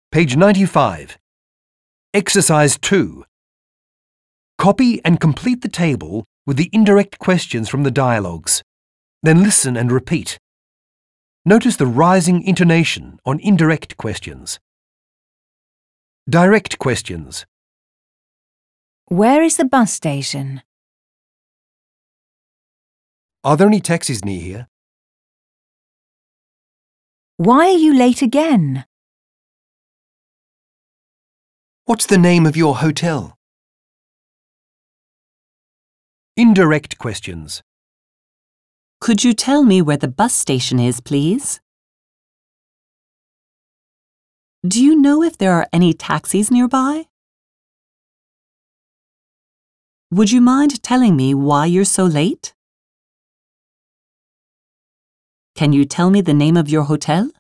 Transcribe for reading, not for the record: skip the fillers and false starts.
Page 95. Exercise 2. Copy and complete the table with the indirect questions from the dialogues. Then listen and repeat. Notice the rising intonation on indirect questions. Direct questions. Where is the bus station? Are there any taxis near here? Why are you late again? What's the name of your hotel? Indirect questions. Could you tell me where the bus station is, please? Do you know if there are any taxis nearby? Would you mind telling me why you're so late? Can you tell me the name of your hotel?